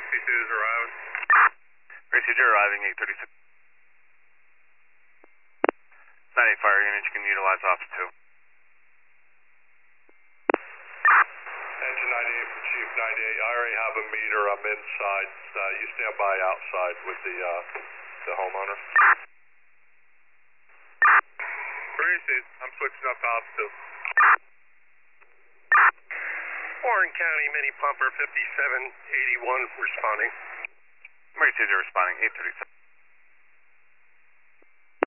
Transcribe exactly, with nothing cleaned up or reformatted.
C two is arriving. Procedure arriving, eight thirty-six. ninety fire unit, you can utilize office two. Engine ninety-eight for Chief ninety-eight. I already have a meter. I'm inside. Uh, you stand by outside with the uh, the homeowner. Appreciate. I'm switching up to office two. Warren County mini pumper fifty-seven eighty-one responding. Emergency responding, eight thirty-seven.